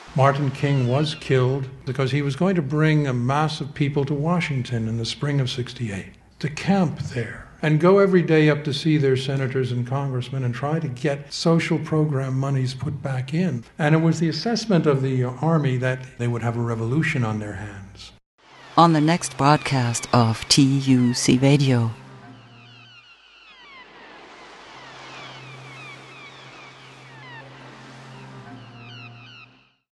Martin King was killed because he was going to bring a mass of people to Washington in the spring of '68 to camp there and go every day up to see their senators and congressmen and try to get social program monies put back in. And it was the assessment of the Army that they would have a revolution on their hands. On the next broadcast of TUC Radio,